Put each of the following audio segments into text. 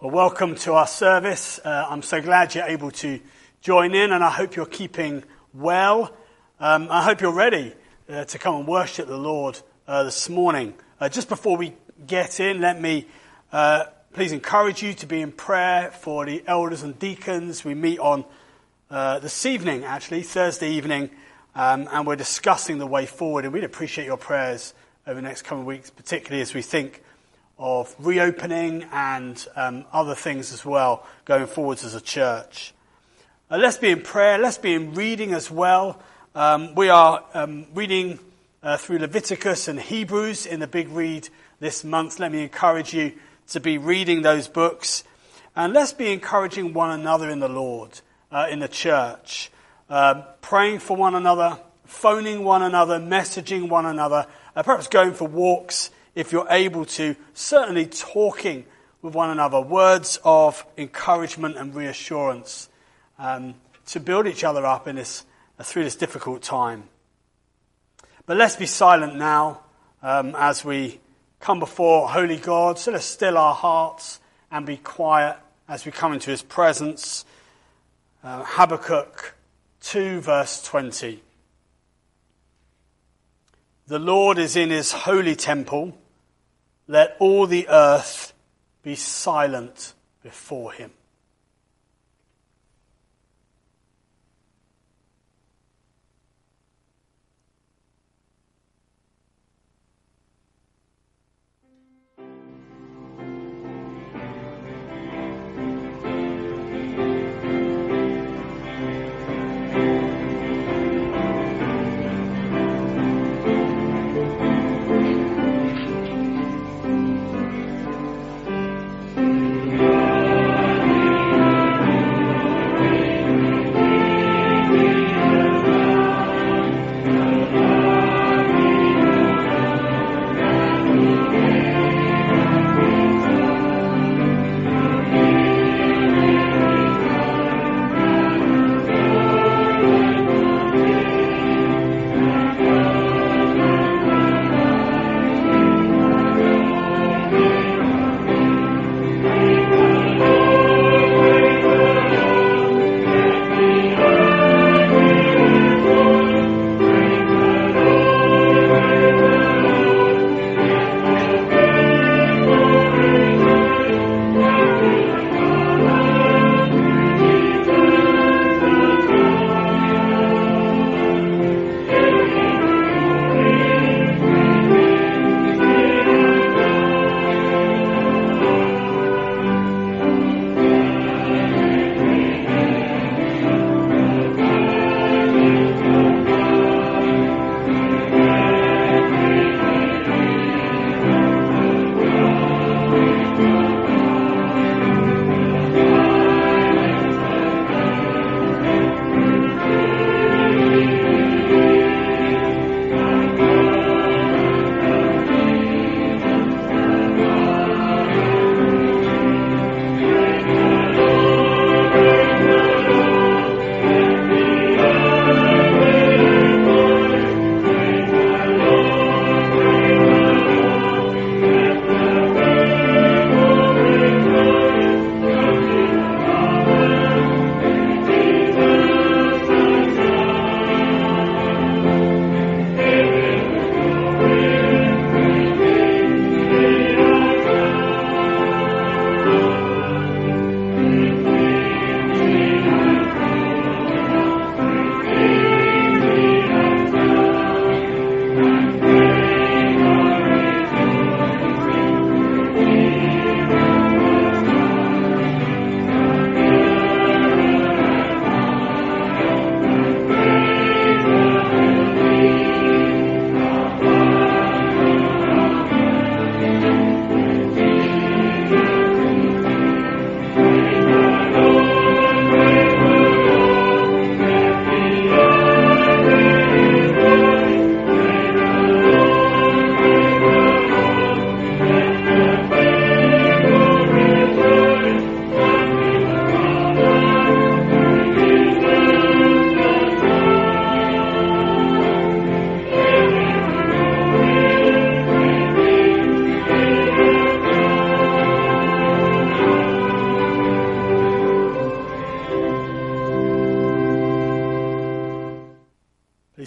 Well, welcome to our service. I'm so glad you're able to join in, and I hope you're keeping well. I hope you're ready to come and worship the Lord this morning. Just before we get in, let me please encourage you to be in prayer for the elders and deacons. We meet on this evening, actually, Thursday evening, and we're discussing the way forward, and we'd appreciate your prayers over the next coming weeks, particularly as we think of reopening and other things as well going forwards as a church. Let's be in prayer. Let's be in reading as well. We are reading through Leviticus and Hebrews in the big read this month. Let me encourage you to be reading those books. And let's be encouraging one another in the Lord, in the church. Praying for one another, phoning one another, messaging one another, perhaps going for walks if you're able to, certainly talking with one another, words of encouragement and reassurance to build each other up in this through this difficult time. But let's be silent now as we come before holy God. So let's still our hearts and be quiet as we come into his presence. Habakkuk 2 verse 20. The Lord is in his holy temple. Let all the earth be silent before him.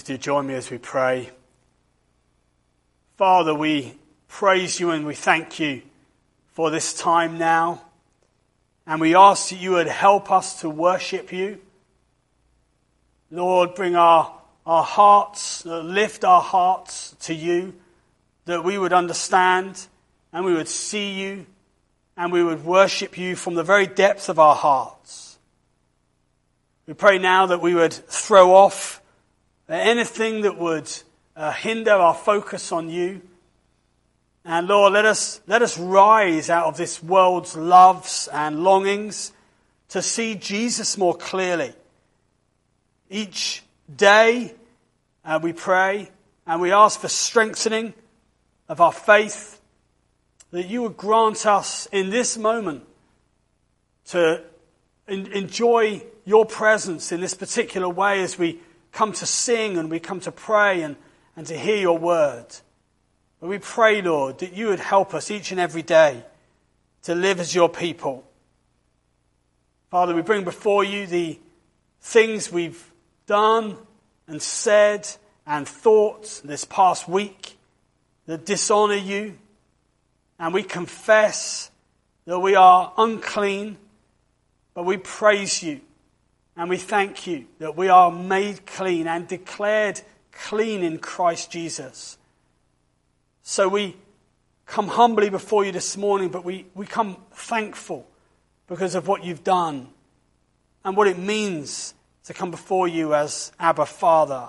do join me as we pray. Father, we praise you and we thank you for this time now. And we ask that you would help us to worship you. Lord, bring our hearts, lift our hearts to you, that we would understand and we would see you and we would worship you from the very depths of our hearts. We pray now that we would throw off anything that would hinder our focus on you. And Lord, let us rise out of this world's loves and longings to see Jesus more clearly. Each day we pray and we ask for strengthening of our faith, that you would grant us in this moment to enjoy your presence in this particular way as we come to sing and we come to pray and to hear your word. But we pray, Lord, that you would help us each and every day to live as your people. Father, we bring before you the things we've done and said and thought this past week that dishonor you. And we confess that we are unclean, but we praise you and we thank you that we are made clean and declared clean in Christ Jesus. So we come humbly before you this morning, but we come thankful because of what you've done and what it means to come before you as Abba Father.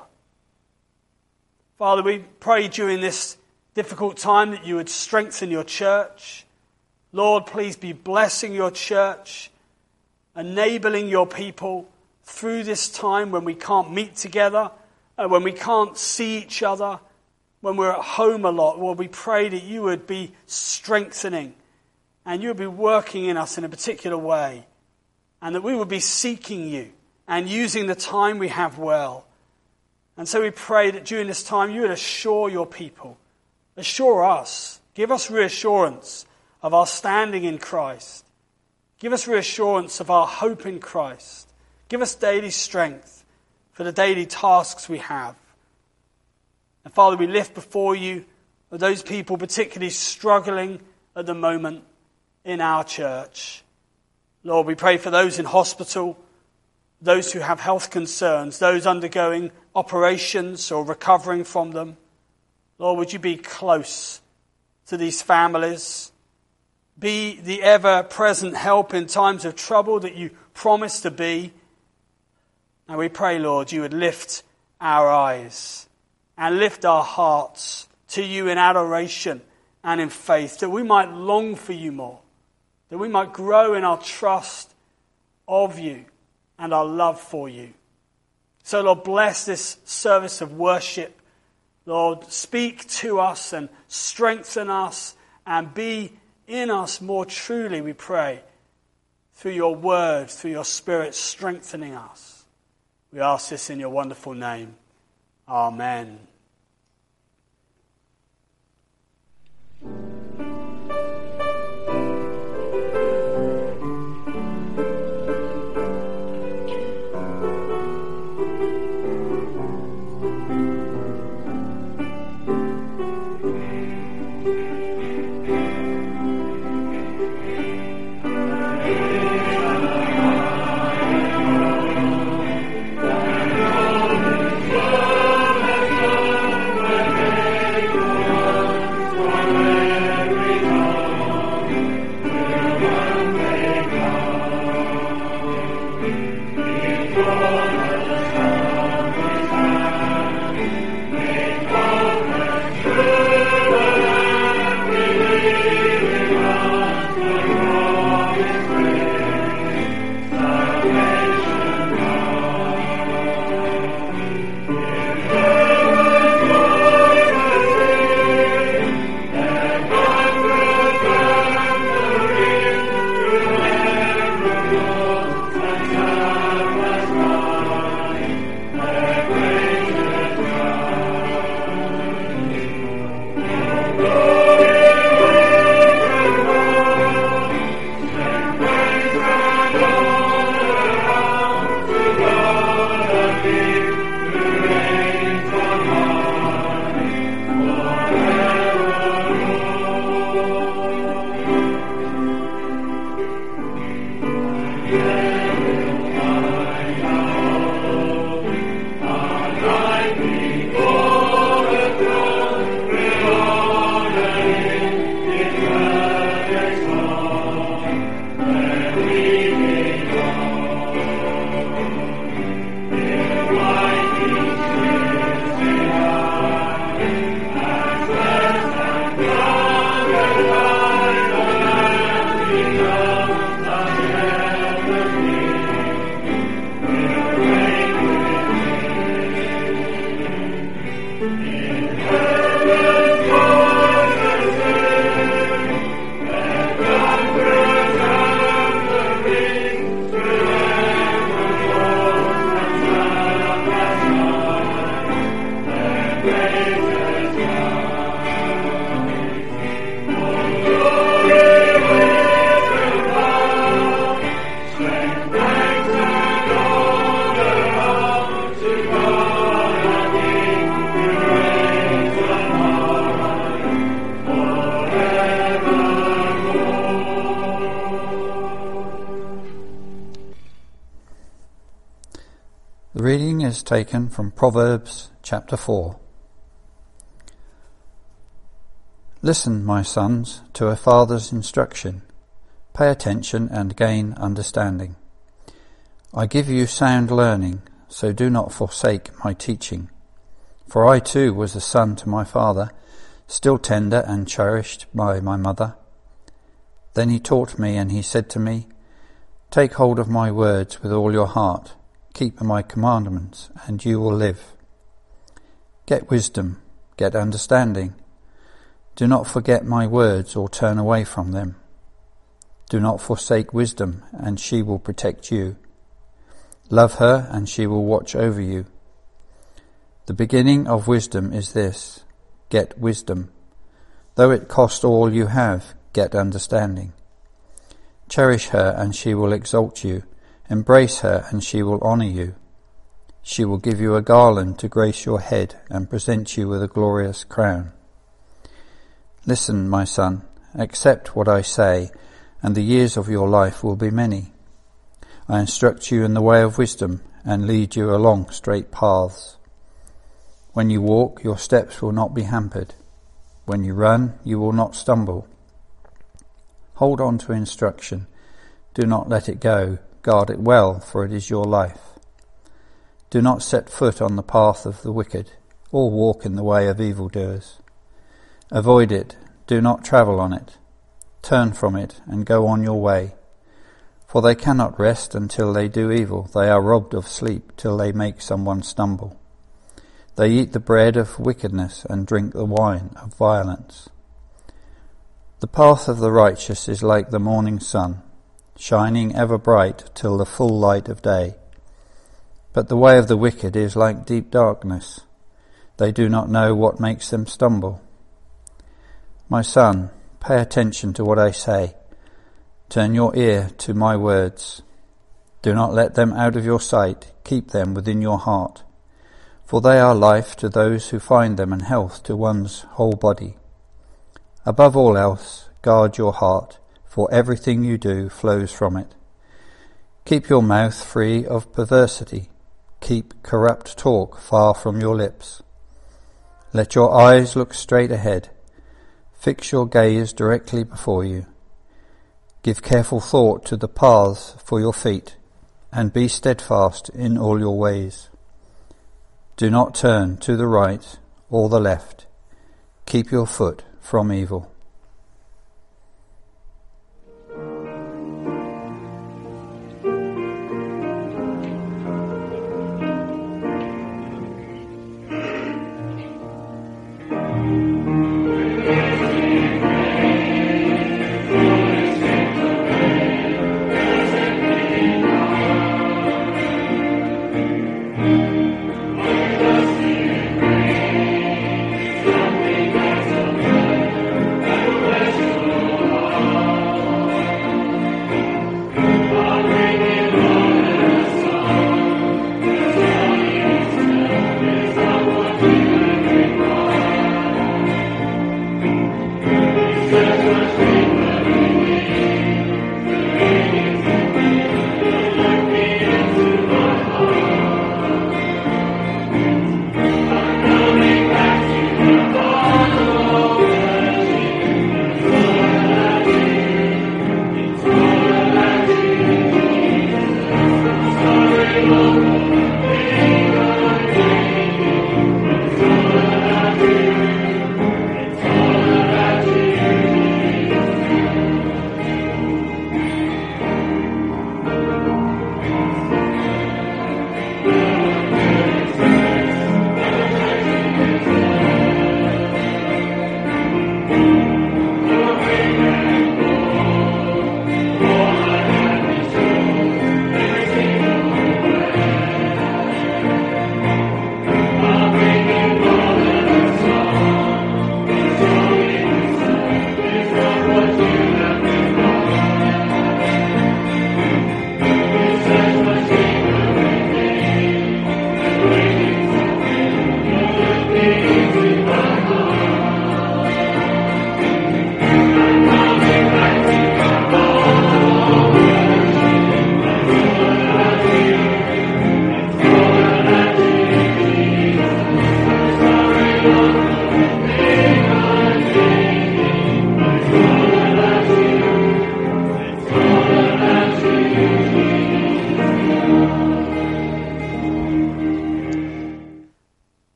Father, we pray during this difficult time that you would strengthen your church. Lord, please be blessing your church, enabling your people through this time when we can't meet together, when we can't see each other, when we're at home a lot. Lord, we pray that you would be strengthening and you would be working in us in a particular way, and that we would be seeking you and using the time we have well. And so we pray that during this time you would assure your people, assure us, give us reassurance of our standing in Christ. Give us reassurance of our hope in Christ. Give us daily strength for the daily tasks we have. And Father, we lift before you those people particularly struggling at the moment in our church. Lord, we pray for those in hospital, those who have health concerns, those undergoing operations or recovering from them. Lord, would you be close to these families? Be the ever-present help in times of trouble that you promised to be. And we pray, Lord, you would lift our eyes and lift our hearts to you in adoration and in faith, that we might long for you more, that we might grow in our trust of you and our love for you. So, Lord, bless this service of worship. Lord, speak to us and strengthen us and be in us more truly, we pray, through your word, through your Spirit strengthening us. We ask this in your wonderful name. Amen. is taken from Proverbs chapter 4. Listen, my sons, to a father's instruction. Pay attention and gain understanding. I give you sound learning, so do not forsake my teaching. For I too was a son to my father, still tender and cherished by my mother. Then he taught me, and he said to me, Take hold of my words with all your heart. Keep my commandments, and you will live. Get wisdom, get understanding. Do not forget my words or turn away from them. Do not forsake wisdom, and she will protect you. Love her, and she will watch over you. The beginning of wisdom is this: get wisdom. Though it cost all you have, get understanding. Cherish her, and she will exalt you. Embrace her, and she will honour you. She will give you a garland to grace your head and present you with a glorious crown. Listen, my son, accept what I say, and the years of your life will be many. I instruct you in the way of wisdom and lead you along straight paths. When you walk, your steps will not be hampered. When you run, you will not stumble. Hold on to instruction. Do not let it go. Guard it well, for it is your life. Do not set foot on the path of the wicked, or walk in the way of evildoers. Avoid it. Do not travel on it. Turn from it and go on your way. For they cannot rest until they do evil. They are robbed of sleep till they make someone stumble. They eat the bread of wickedness and drink the wine of violence. The path of the righteous is like the morning sun, shining ever bright till the full light of day. But the way of the wicked is like deep darkness. They do not know what makes them stumble. My son, pay attention to what I say. Turn your ear to my words. Do not let them out of your sight. Keep them within your heart. For they are life to those who find them and health to one's whole body. Above all else, guard your heart, for everything you do flows from it. Keep your mouth free of perversity. Keep corrupt talk far from your lips. Let your eyes look straight ahead. Fix your gaze directly before you. Give careful thought to the paths for your feet, and be steadfast in all your ways. Do not turn to the right or the left. Keep your foot from evil.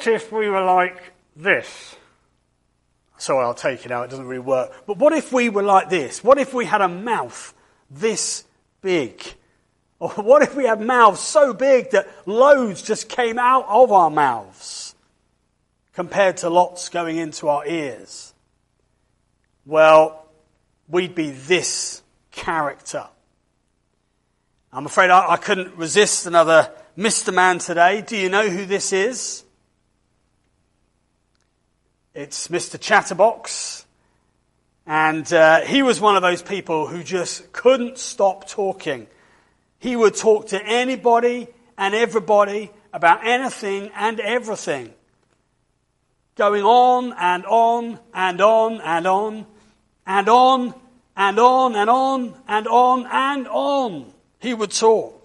what if we were like this? Sorry, I'll take it out, it doesn't really work. But what if we were like this? What if we had a mouth this big? Or what if we had mouths so big that loads just came out of our mouths compared to lots going into our ears? Well, we'd be this character. I'm afraid I couldn't resist another Mr. Man today. Do you know who this is? It's Mr. Chatterbox. And he was one of those people who just couldn't stop talking. He would talk to anybody and everybody about anything and everything. Going on and on and on and on and on and on and on and on and on. He would talk.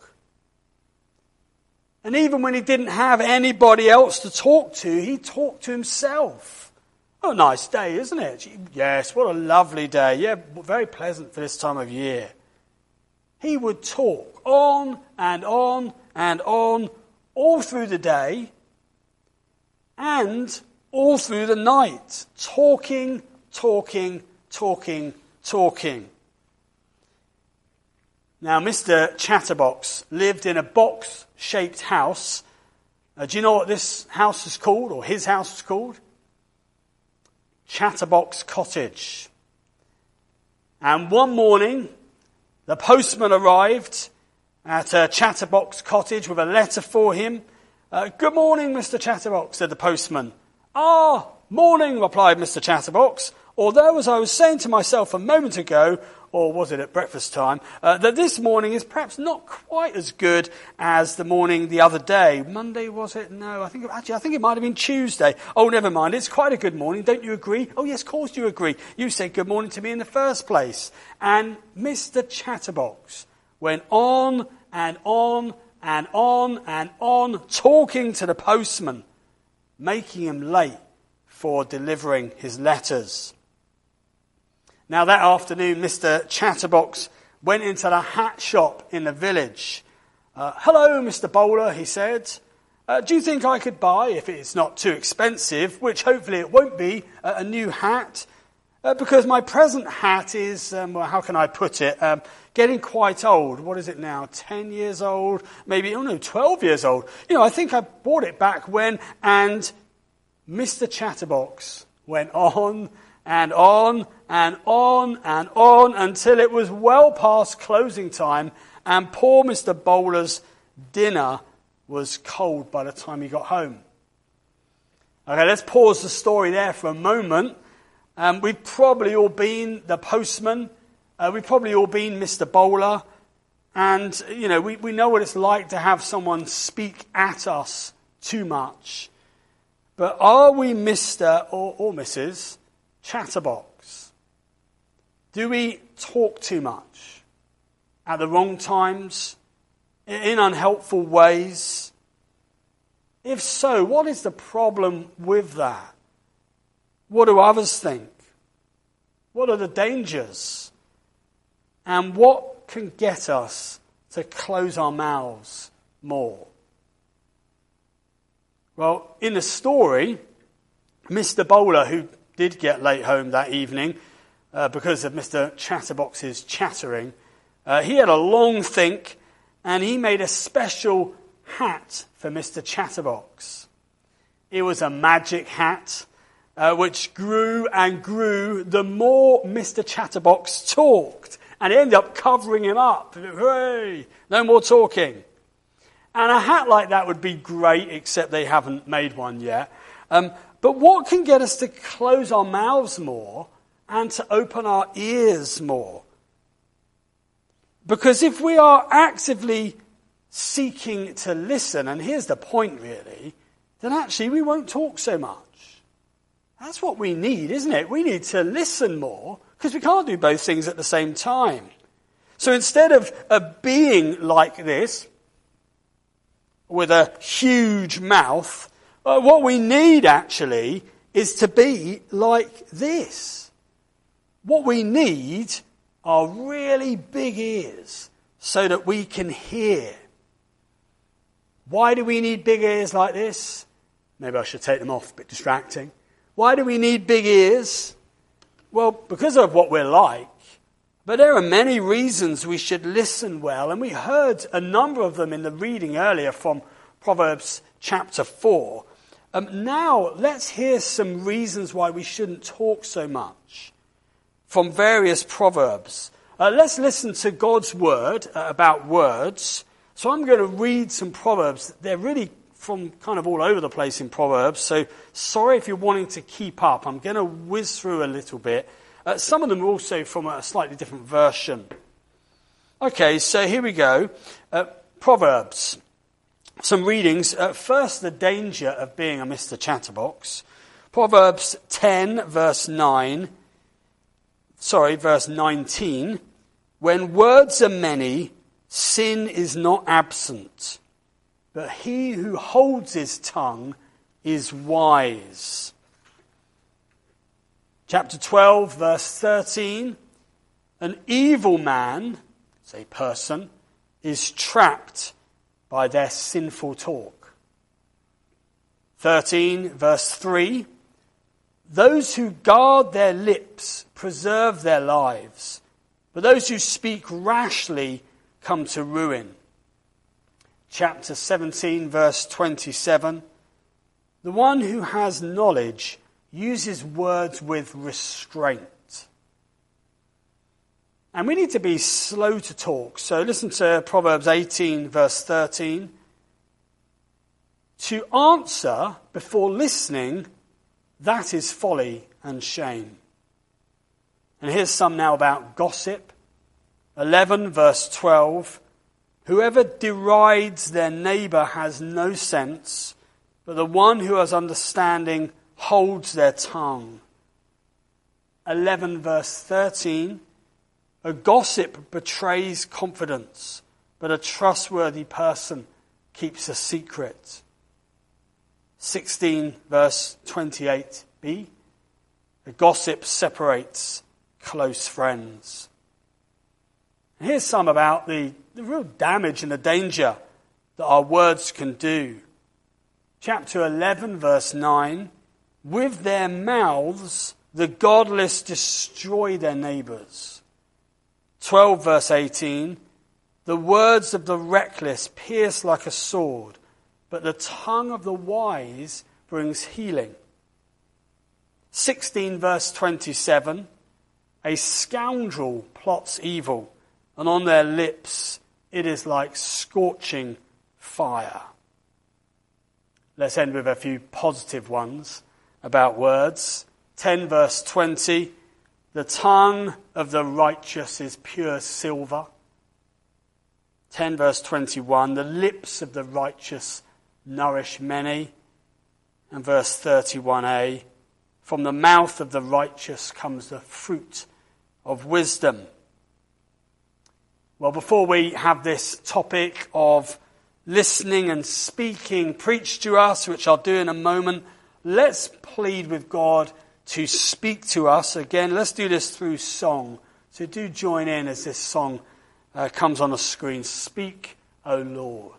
And even when he didn't have anybody else to talk to, he talked to himself. Oh, nice day, isn't it? Yes, what a lovely day. Yeah, very pleasant for this time of year. He would talk on and on and on all through the day and all through the night. Talking, talking, talking, talking. Now, Mr. Chatterbox lived in a box-shaped house. Do you know what this house is called, or his house is called? Chatterbox Cottage. And one morning, the postman arrived at Chatterbox Cottage with a letter for him. Good morning, Mr. Chatterbox, said the postman. Ah, morning, replied Mr. Chatterbox. Although, as I was saying to myself a moment ago, or was it at breakfast time, that this morning is perhaps not quite as good as the morning the other day. Monday, was it? No, I think it might have been Tuesday. Oh, never mind. It's quite a good morning. Don't you agree? Oh, yes, of course you agree. You said good morning to me in the first place. And Mr. Chatterbox went on and on and on and on, talking to the postman, making him late for delivering his letters. Now that afternoon, Mr. Chatterbox went into the hat shop in the village. Hello, Mr. Bowler, he said. Do you think I could buy, if it's not too expensive, which hopefully it won't be, a new hat? Because my present hat is, how can I put it, getting quite old. What is it now, 10 years old? Maybe, 12 years old. I think I bought it back when, and Mr. Chatterbox went on and on and on and on until it was well past closing time, and poor Mr. Bowler's dinner was cold by the time he got home. Okay, let's pause the story there for a moment. We've probably all been the postman. We've probably all been Mr. Bowler. And, we know what it's like to have someone speak at us too much. But are we Mr. or Mrs. Chatterbox? Do we talk too much at the wrong times, in unhelpful ways? If so, what is the problem with that? What do others think? What are the dangers? And what can get us to close our mouths more? Well, in the story, Mr. Bowler, who did get late home that evening because of Mr. Chatterbox's chattering, he had a long think, and he made a special hat for Mr. Chatterbox. It was a magic hat, which grew and grew the more Mr. Chatterbox talked, and it ended up covering him up. Hooray! No more talking. And a hat like that would be great, except they haven't made one yet. But what can get us to close our mouths more and to open our ears more? Because if we are actively seeking to listen, and here's the point really, then actually we won't talk so much. That's what we need, isn't it? We need to listen more, because we can't do both things at the same time. So instead of being like this, with a huge mouth, what we need actually is to be like this. What we need are really big ears so that we can hear. Why do we need big ears like this? Maybe I should take them off, a bit distracting. Why do we need big ears? Well, because of what we're like. But there are many reasons we should listen well, and we heard a number of them in the reading earlier from Proverbs chapter 4. Now, let's hear some reasons why we shouldn't talk so much from various Proverbs. Let's listen to God's word about words. So I'm going to read some Proverbs. They're really from kind of all over the place in Proverbs, so sorry if you're wanting to keep up. I'm going to whiz through a little bit. Some of them are also from a slightly different version. Okay, so here we go. Proverbs. Some readings. First, the danger of being a Mr. Chatterbox. Proverbs 10, verse 19. When words are many, sin is not absent, but he who holds his tongue is wise. Chapter 12, verse 13. An evil man, say person, is trapped by their sinful talk. 13, verse 3. Those who guard their lips preserve their lives, but those who speak rashly come to ruin. Chapter 17, verse 27. The one who has knowledge uses words with restraint. And we need to be slow to talk. So listen to Proverbs 18, verse 13. To answer before listening, that is folly and shame. And here's some now about gossip. 11, verse 12. Whoever derides their neighbor has no sense, but the one who has understanding holds their tongue. 11, verse 13. A gossip betrays confidence, but a trustworthy person keeps a secret. 16, verse 28b. A gossip separates close friends. And here's some about the real damage and the danger that our words can do. Chapter 11, verse 9. With their mouths, the godless destroy their neighbors. 12, verse 18. The words of the reckless pierce like a sword, but the tongue of the wise brings healing. 16, verse 27. A scoundrel plots evil, and on their lips it is like scorching fire. Let's end with a few positive ones about words. 10, verse 20. The tongue of the righteous is pure silver. 10, verse 21. The lips of the righteous nourish many. And verse 31a. From the mouth of the righteous comes the fruit of wisdom. Well, before we have this topic of listening and speaking preached to us, which I'll do in a moment, let's plead with God to speak to us. Again, let's do this through song. So do join in as this song comes on the screen. Speak, O Lord.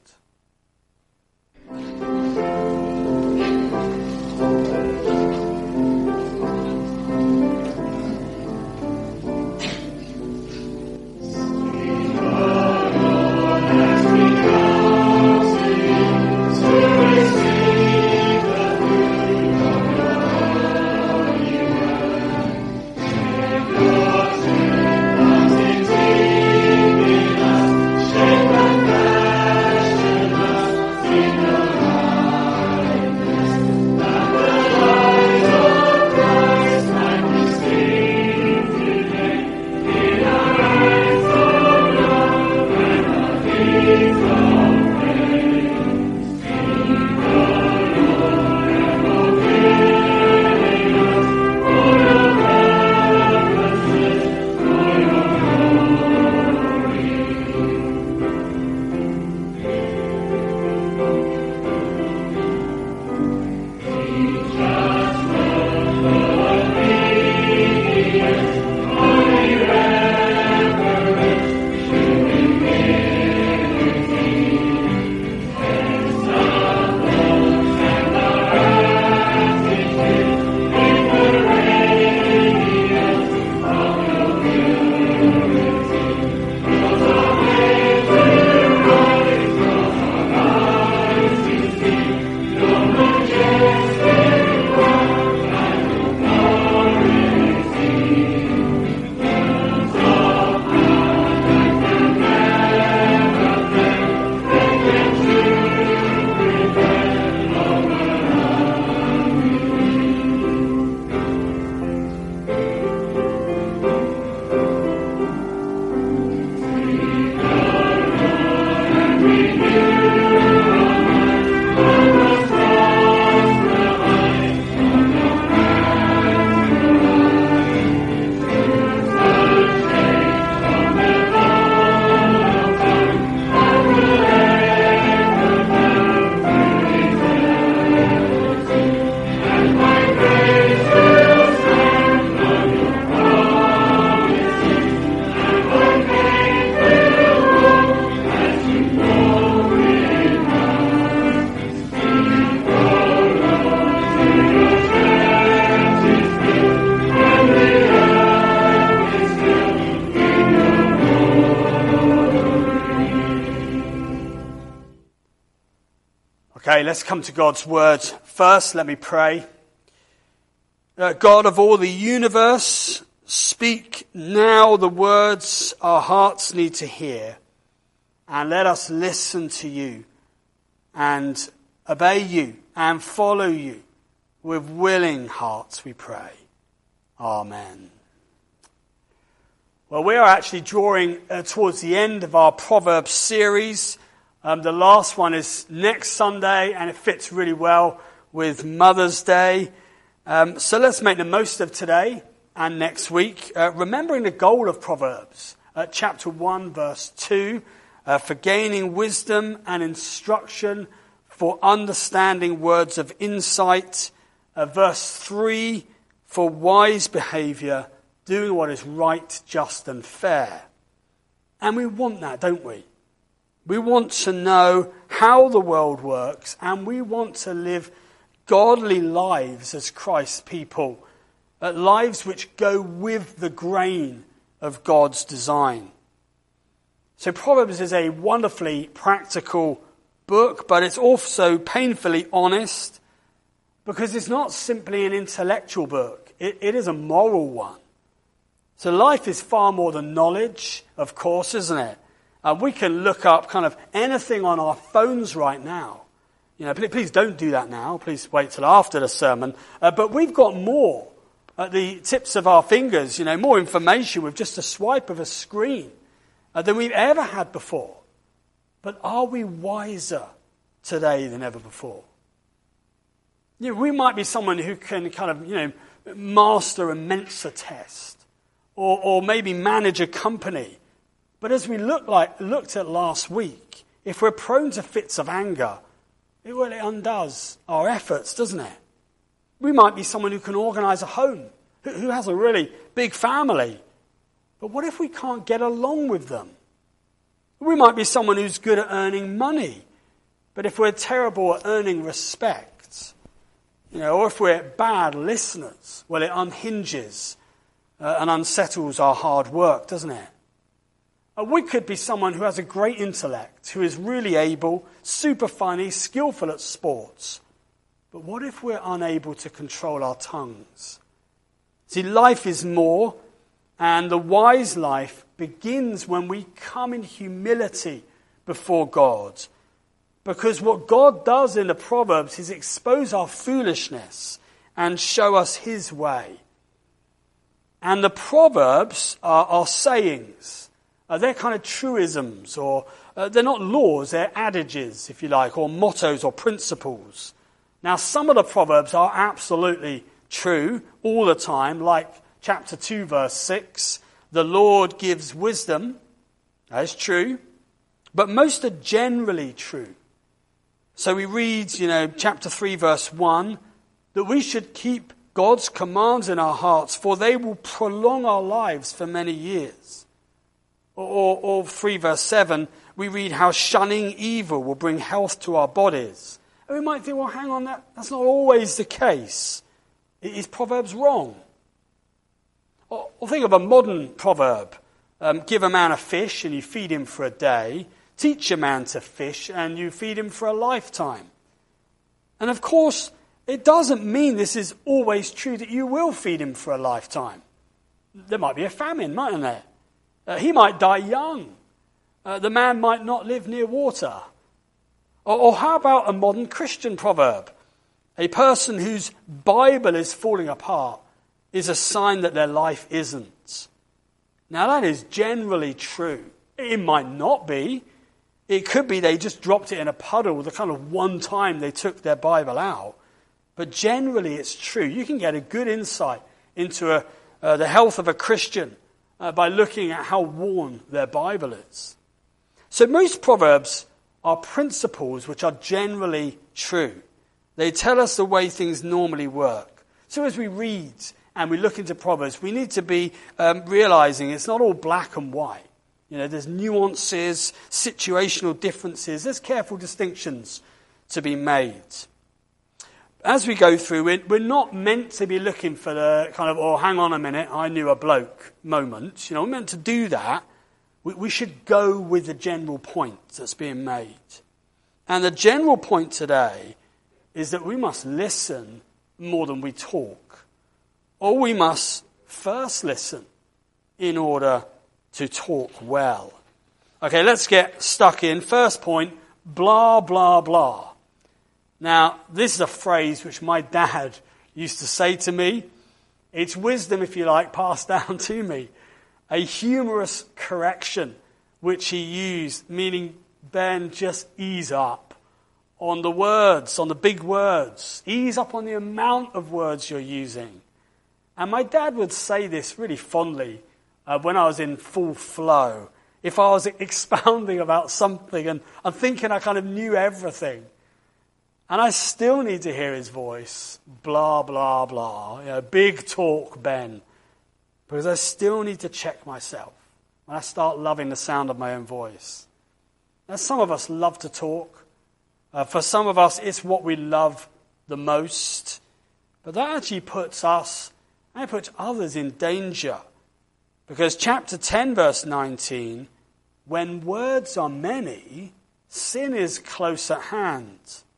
Okay, let's come to God's word first. Let me pray. God of all the universe, speak now the words our hearts need to hear, and let us listen to you and obey you and follow you with willing hearts, we pray. Amen. Well, we are actually drawing towards the end of our Proverbs series. The last one is next Sunday, and it fits really well with Mother's Day. So let's make the most of today and next week, remembering the goal of Proverbs, chapter 1, verse 2, for gaining wisdom and instruction, for understanding words of insight, verse 3, for wise behavior, doing what is right, just and fair. And we want that, don't we? We want to know how the world works, and we want to live godly lives as Christ's people, lives which go with the grain of God's design. So Proverbs is a wonderfully practical book, but it's also painfully honest, because it's not simply an intellectual book. It is a moral one. So life is far more than knowledge, of course, isn't it? We can look up kind of anything on our phones right now. You know, please don't do that now. Please wait till after the sermon. But we've got more at the tips of our fingers, more information with just a swipe of a screen than we've ever had before. But are we wiser today than ever before? We might be someone who can kind of, master a Mensa test. Or maybe manage a company. But as we looked at last week, if we're prone to fits of anger, it really undoes our efforts, doesn't it? We might be someone who can organise a home, who has a really big family. But what if we can't get along with them? We might be someone who's good at earning money. But if we're terrible at earning respect, or if we're bad listeners, well, it unhinges and unsettles our hard work, doesn't it? We could be someone who has a great intellect, who is really able, super funny, skillful at sports. But what if we're unable to control our tongues? See, life is more, and the wise life begins when we come in humility before God. Because what God does in the Proverbs is expose our foolishness and show us his way. And the Proverbs are sayings. They're kind of truisms, or they're not laws, they're adages, if you like, or mottos or principles. Now, some of the Proverbs are absolutely true all the time, like chapter 2, verse 6. The Lord gives wisdom. That is true. But most are generally true. So we read, chapter 3, verse 1, that we should keep God's commands in our hearts, for they will prolong our lives for many years. Or 3 verse 7, we read how shunning evil will bring health to our bodies. And we might think, well, hang on, that's not always the case. Is Proverbs wrong? Or think of a modern proverb. Give a man a fish and you feed him for a day. Teach a man to fish and you feed him for a lifetime. And of course, it doesn't mean this is always true that you will feed him for a lifetime. There might be a famine, mightn't there? He might die young. The man might not live near water. Or how about a modern Christian proverb? A person whose Bible is falling apart is a sign that their life isn't. Now that is generally true. It might not be. It could be they just dropped it in a puddle the kind of one time they took their Bible out. But generally it's true. You can get a good insight into the health of a Christian by looking at how worn their Bible is. So most Proverbs are principles which are generally true. They tell us the way things normally work. So as we read and we look into Proverbs, we need to be realizing it's not all black and white. There's nuances, situational differences. There's careful distinctions to be made. As we go through it, we're not meant to be looking for the kind of, oh, hang on a minute, I knew a bloke moment. We're meant to do that. We should go with the general point that's being made. And the general point today is that we must listen more than we talk. Or we must first listen in order to talk well. Okay, let's get stuck in. First point, blah, blah, blah. Now, this is a phrase which my dad used to say to me. It's wisdom, if you like, passed down to me. A humorous correction which he used, meaning, Ben, just ease up on the words, on the big words. Ease up on the amount of words you're using. And my dad would say this really fondly when I was in full flow. If I was expounding about something and I'm thinking I kind of knew everything, and I still need to hear his voice, blah, blah, blah, big talk, Ben, because I still need to check myself when I start loving the sound of my own voice. Now, some of us love to talk. For some of us, it's what we love the most. But that actually puts us, and it puts others in danger. Because chapter 10, verse 19, when words are many, sin is close at hand.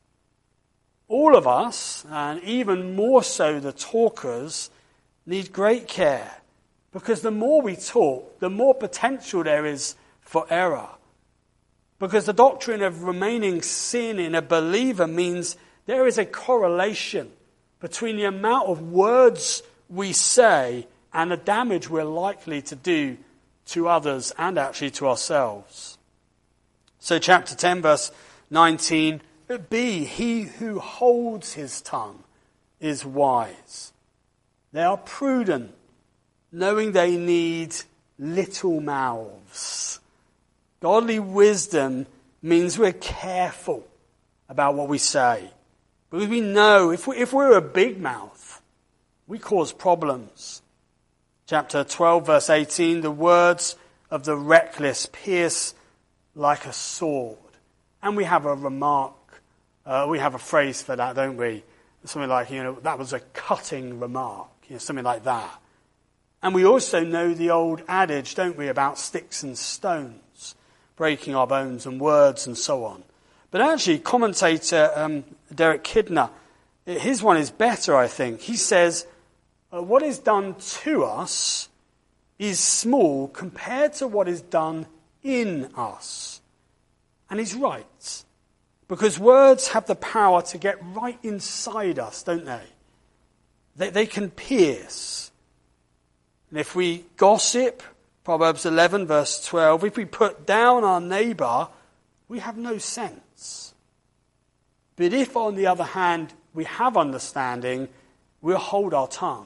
All of us, and even more so the talkers, need great care. Because the more we talk, the more potential there is for error. Because the doctrine of remaining sin in a believer means there is a correlation between the amount of words we say and the damage we're likely to do to others and actually to ourselves. So chapter 10, verse 19, B, he who holds his tongue is wise. They are prudent, knowing they need little mouths. Godly wisdom means we're careful about what we say. Because we know if we're a big mouth, we cause problems. Chapter 12, verse 18, the words of the reckless pierce like a sword. And we have a remark, we have a phrase for that, don't we? Something like, that was a cutting remark, something like that. And we also know the old adage, don't we, about sticks and stones, breaking our bones and words and so on. But actually, commentator Derek Kidner, his one is better, I think. He says, what is done to us is small compared to what is done in us. And he's right. Because words have the power to get right inside us, don't they? They can pierce. And if we gossip, Proverbs 11, verse 12, if we put down our neighbour, we have no sense. But if, on the other hand, we have understanding, we'll hold our tongue.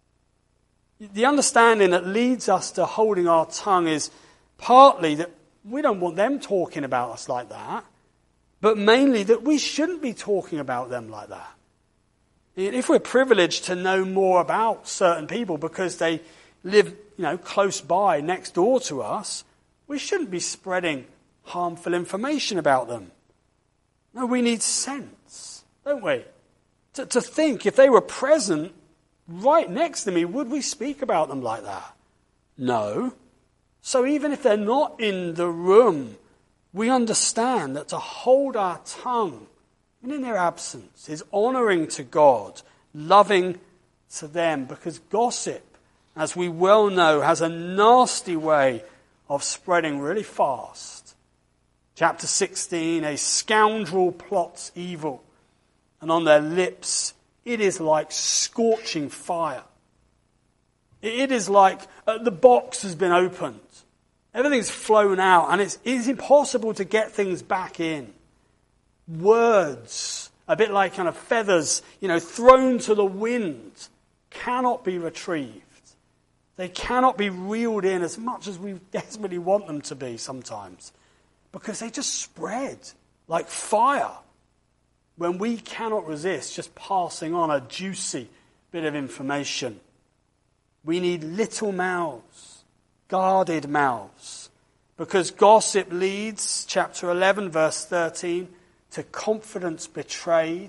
The understanding that leads us to holding our tongue is partly that we don't want them talking about us like that, but mainly that we shouldn't be talking about them like that. If we're privileged to know more about certain people because they live, close by, next door to us, we shouldn't be spreading harmful information about them. No, we need sense, don't we? To think if they were present right next to me, would we speak about them like that? No. So even if they're not in the room, we understand that to hold our tongue, and in their absence, is honouring to God, loving to them, because gossip, as we well know, has a nasty way of spreading really fast. Chapter 16, a scoundrel plots evil, and on their lips it is like scorching fire. It is like the box has been opened. Everything's flown out, and it's impossible to get things back in. Words, a bit like kind of feathers, thrown to the wind, cannot be retrieved. They cannot be reeled in as much as we desperately want them to be sometimes, because they just spread like fire when we cannot resist just passing on a juicy bit of information. We need little mouths, guarded mouths, because gossip leads, chapter 11, verse 13, to confidence betrayed,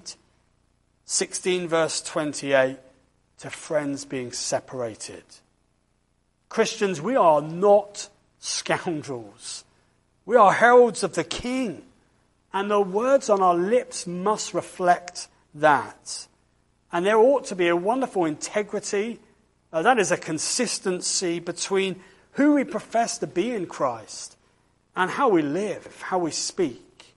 16, verse 28, to friends being separated. Christians, we are not scoundrels. We are heralds of the King. And the words on our lips must reflect that. And there ought to be a wonderful integrity, that is a consistency between who we profess to be in Christ and how we live, how we speak.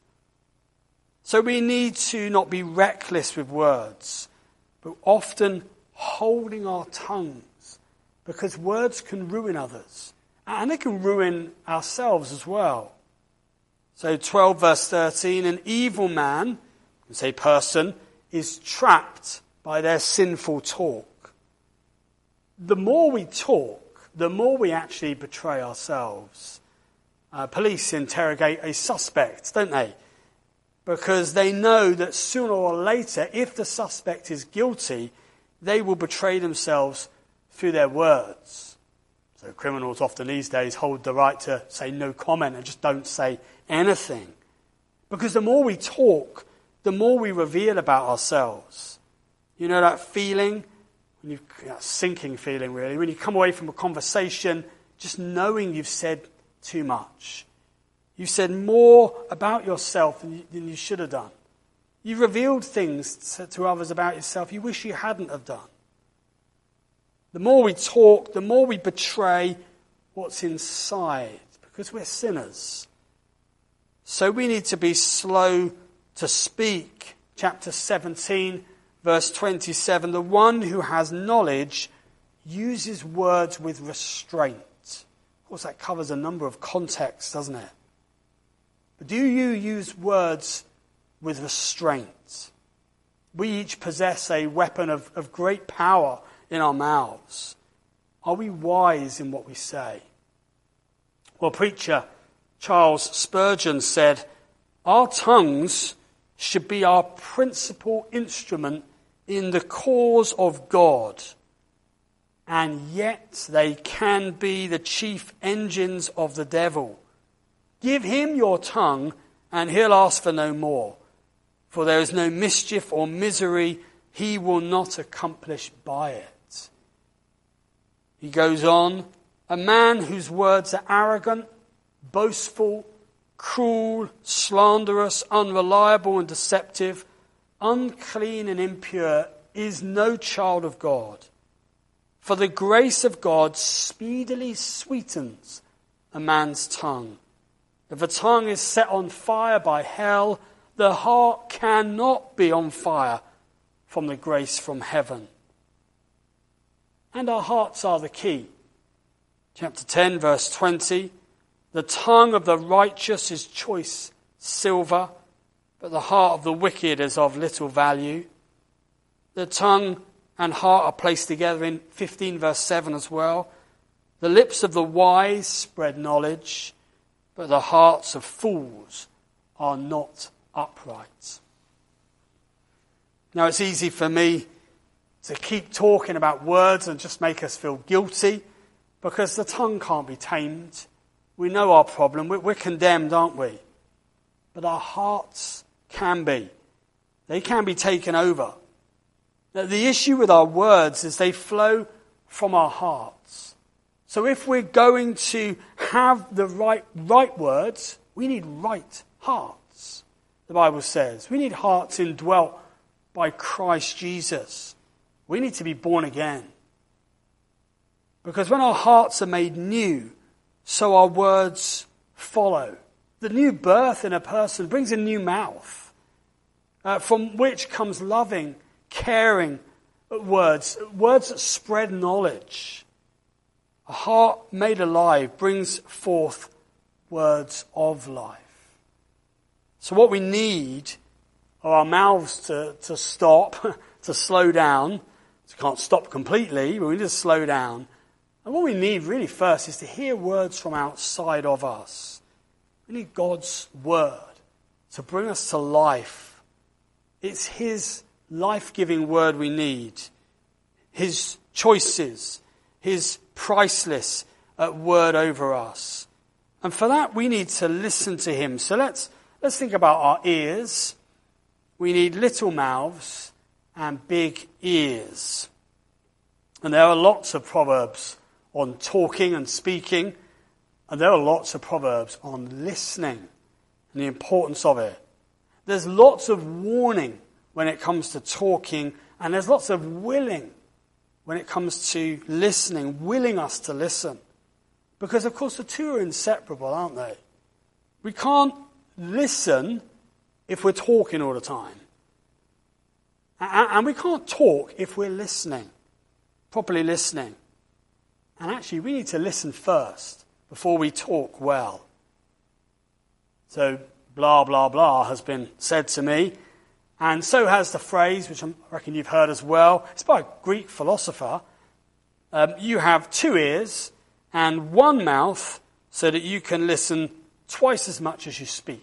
So we need to not be reckless with words, but often holding our tongues, because words can ruin others, and they can ruin ourselves as well. So 12 verse 13, an evil man, say person, is trapped by their sinful talk. The more we talk, the more we actually betray ourselves. Police interrogate a suspect, don't they? Because they know that sooner or later, if the suspect is guilty, they will betray themselves through their words. So criminals often these days hold the right to say no comment and just don't say anything. Because the more we talk, the more we reveal about ourselves. You know that feeling, that sinking feeling really, when you come away from a conversation just knowing you've said too much. You've said more about yourself than you should have done. You've revealed things to others about yourself you wish you hadn't have done. The more we talk, the more we betray what's inside, because we're sinners. So we need to be slow to speak. Chapter 17, verse 27, the one who has knowledge uses words with restraint. Of course, that covers a number of contexts, doesn't it? But do you use words with restraint? We each possess a weapon of great power in our mouths. Are we wise in what we say? Well, preacher Charles Spurgeon said, our tongues should be our principal instrument in the cause of God, and yet they can be the chief engines of the devil. Give him your tongue, and he'll ask for no more. For there is no mischief or misery he will not accomplish by it. He goes on, a man whose words are arrogant, boastful, cruel, slanderous, unreliable and deceptive, unclean and impure, is no child of God. For the grace of God speedily sweetens a man's tongue. If a tongue is set on fire by hell, the heart cannot be on fire from the grace from heaven. And our hearts are the key. Chapter 10, verse 20, the tongue of the righteous is choice silver, but the heart of the wicked is of little value. The tongue and heart are placed together in 15, verse 7 as well. The lips of the wise spread knowledge, but the hearts of fools are not upright. Now, it's easy for me to keep talking about words and just make us feel guilty, because the tongue can't be tamed. We know our problem. We're condemned, aren't we? But our hearts can be. They can be taken over. Now, the issue with our words is they flow from our hearts. So if we're going to have the right words, we need right hearts, the Bible says. We need hearts indwelt by Christ Jesus. We need to be born again. Because when our hearts are made new, so our words follow. The new birth in a person brings a new mouth, from which comes loving, caring words that spread knowledge. A heart made alive brings forth words of life. So what we need are our mouths to stop, to slow down. So we can't stop completely, but we need to slow down. And what we need really first is to hear words from outside of us. We need God's word to bring us to life. It's his life-giving word we need. His choices, his priceless word over us. And for that we need to listen to him. So let's think about our ears. We need little mouths and big ears. And there are lots of proverbs on talking and speaking, and there are lots of proverbs on listening and the importance of it. There's lots of warning when it comes to talking, and there's lots of willing when it comes to listening, willing us to listen. Because, of course, the two are inseparable, aren't they? We can't listen if we're talking all the time. And we can't talk if we're listening, properly listening. And actually, we need to listen first before we talk well. So, blah, blah, blah has been said to me. And so has the phrase, which I reckon you've heard as well. It's by a Greek philosopher. You have 2 ears and 1 mouth so that you can listen twice as much as you speak.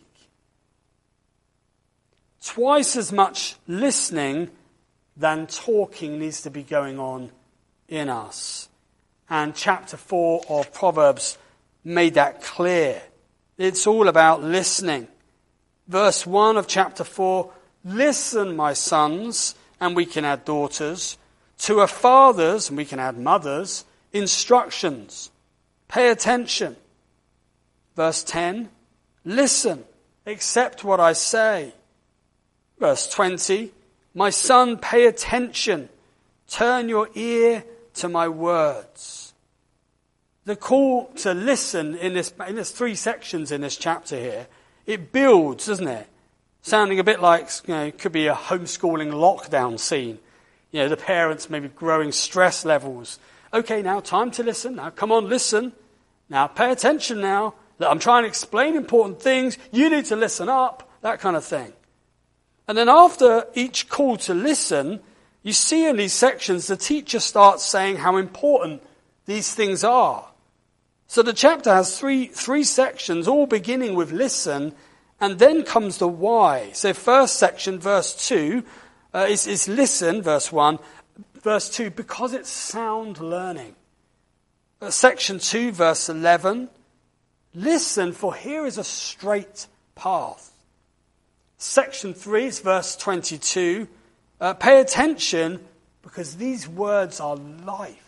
Twice as much listening than talking needs to be going on in us. And chapter 4 of Proverbs made that clear. It's all about listening. Verse 1 of chapter 4, listen, my sons, and we can add daughters, to a father's, and we can add mothers, instructions. Pay attention. Verse 10, listen, accept what I say. Verse 20, my son, pay attention. Turn your ear to my words. The call to listen in this 3 sections in this chapter here, it builds, doesn't it? Sounding a bit like, it could be a homeschooling lockdown scene. The parents maybe growing stress levels. Okay, now time to listen. Now come on, listen. Now pay attention now. I'm trying to explain important things. You need to listen up. That kind of thing. And then after each call to listen, you see in these sections the teacher starts saying how important these things are. So the chapter has three sections, all beginning with listen, and then comes the why. So first section, verse 2, is listen, verse 1. Verse 2, because it's sound learning. Section 2, verse 11, listen, for here is a straight path. Section 3 is verse 22. Pay attention, because these words are life.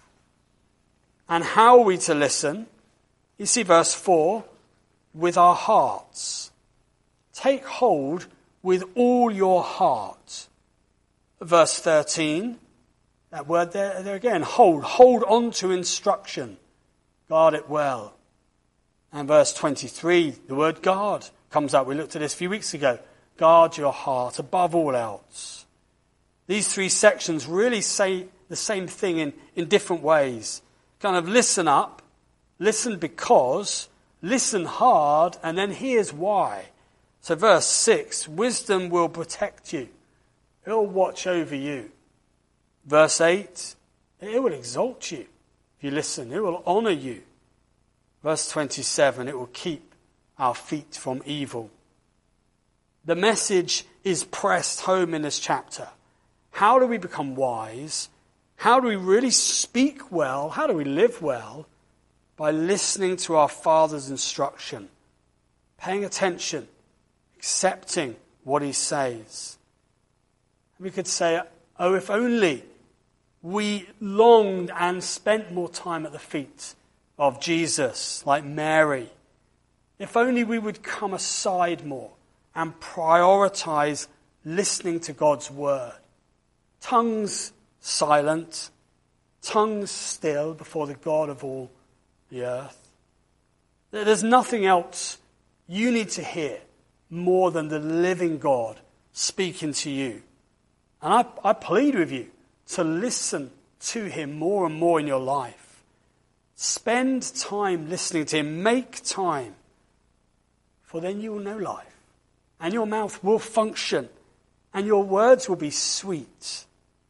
And how are we to listen? You see verse 4, with our hearts. Take hold with all your heart. Verse 13, that word there again, hold. Hold on to instruction. Guard it well. And verse 23, the word guard comes up. We looked at this a few weeks ago. Guard your heart above all else. These 3 sections really say the same thing in different ways. Kind of listen up, listen because, listen hard, and then here's why. So verse 6, wisdom will protect you. It will watch over you. Verse 8, it will exalt you. If you listen, it will honor you. Verse 27, it will keep our feet from evil. The message is pressed home in this chapter. How do we become wise? How do we really speak well? How do we live well? By listening to our Father's instruction, paying attention, accepting what He says. We could say, oh, if only we longed and spent more time at the feet of Jesus, like Mary. If only we would come aside more and prioritize listening to God's word. Tongues silent, tongues still before the God of all the earth. There's nothing else you need to hear more than the living God speaking to you. And I plead with you to listen to Him more and more in your life. Spend time listening to Him. Make time. For then you will know life. And your mouth will function. And your words will be sweet.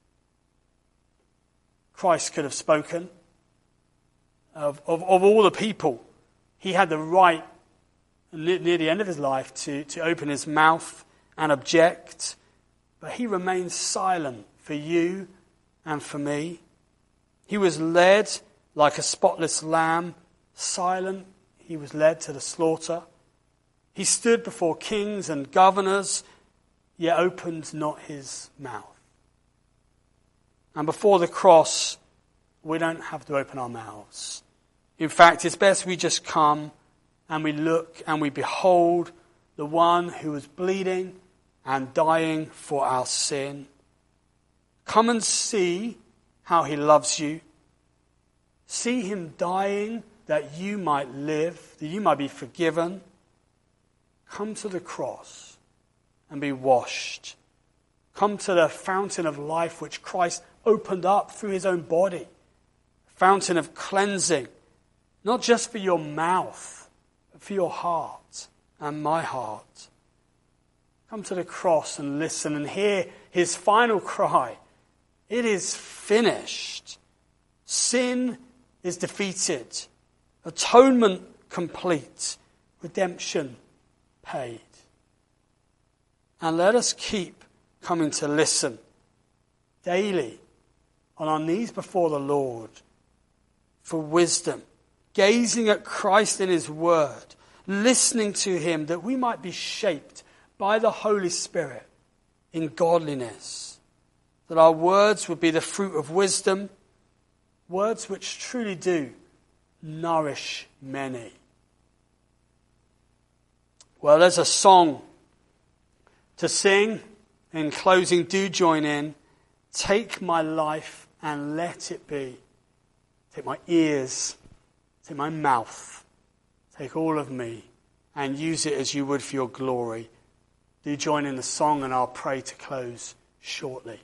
Christ could have spoken of all the people. He had the right, near the end of his life, to open his mouth and object. But he remained silent for you and for me. He was led like a spotless lamb, silent. He was led to the slaughter. He stood before kings and governors, yet opened not his mouth. And before the cross, we don't have to open our mouths. In fact, it's best we just come and we look and we behold the the one who was bleeding and dying for our sin. Come and see how he loves you. See him dying that you might live, that you might be forgiven. Come to the cross and be washed. Come to the fountain of life which Christ opened up through his own body. Fountain of cleansing, not just for your mouth, but for your heart and my heart. Come to the cross and listen and hear his final cry. It is finished. Sin is defeated. Atonement complete. Redemption paid. And let us keep coming to listen daily on our knees before the Lord for wisdom, gazing at Christ in his word, listening to him that we might be shaped by the Holy Spirit in godliness, that our words would be the fruit of wisdom, words which truly do nourish many. Well, there's a song to sing. In closing, do join in. Take my life and let it be. Take my ears, take my mouth, take all of me and use it as you would for your glory. Do join in the song and I'll pray to close shortly.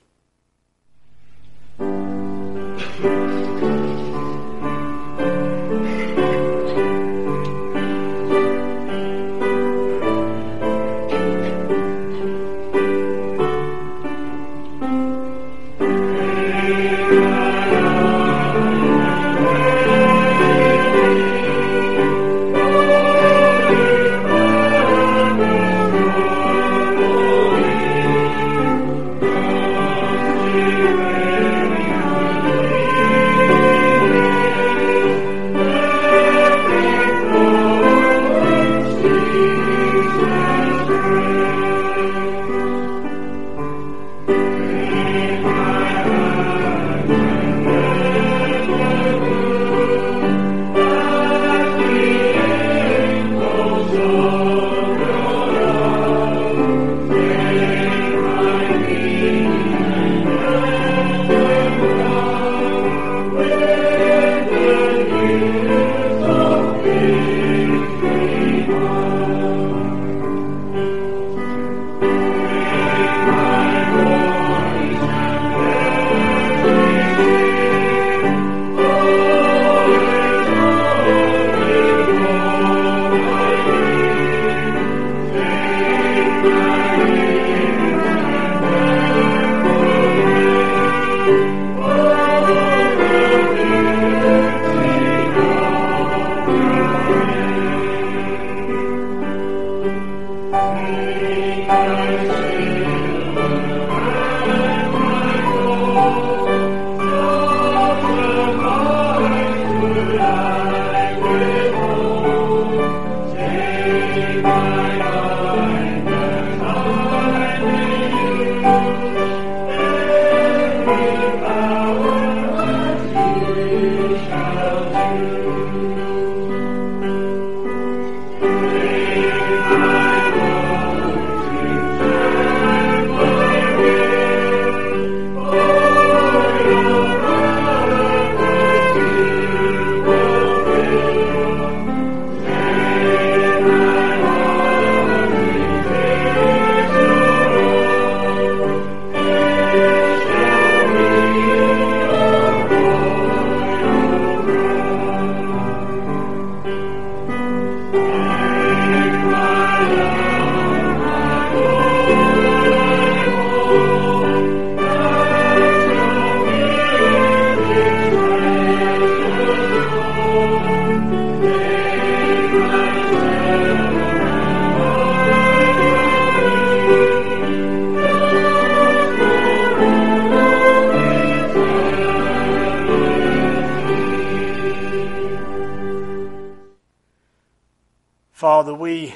Father, we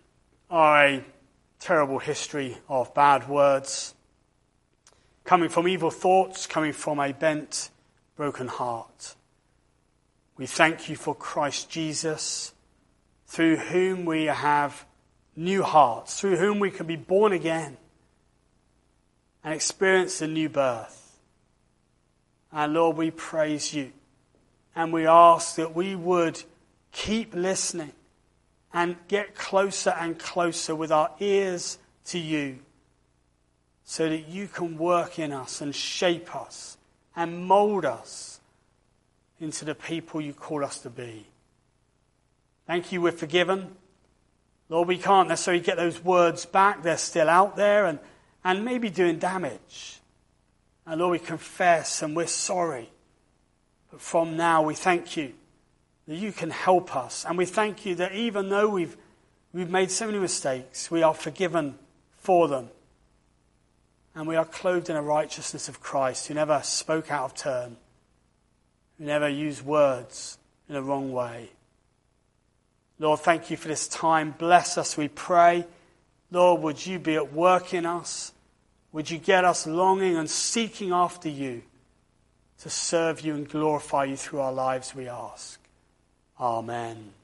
are a terrible history of bad words, coming from evil thoughts, coming from a bent, broken heart. We thank you for Christ Jesus, through whom we have new hearts, through whom we can be born again and experience a new birth. And Lord, we praise you, and we ask that we would keep listening and get closer and closer with our ears to you, so that you can work in us and shape us and mold us into the people you call us to be. Thank you, we're forgiven. Lord, we can't necessarily get those words back. They're still out there and maybe doing damage. And Lord, we confess and we're sorry. But from now, we thank you that you can help us. And we thank you that even though we've made so many mistakes, we are forgiven for them. And we are clothed in a righteousness of Christ, who never spoke out of turn, who never used words in a wrong way. Lord, thank you for this time. Bless us, we pray. Lord, would you be at work in us? Would you get us longing and seeking after you to serve you and glorify you through our lives, we ask. Amen.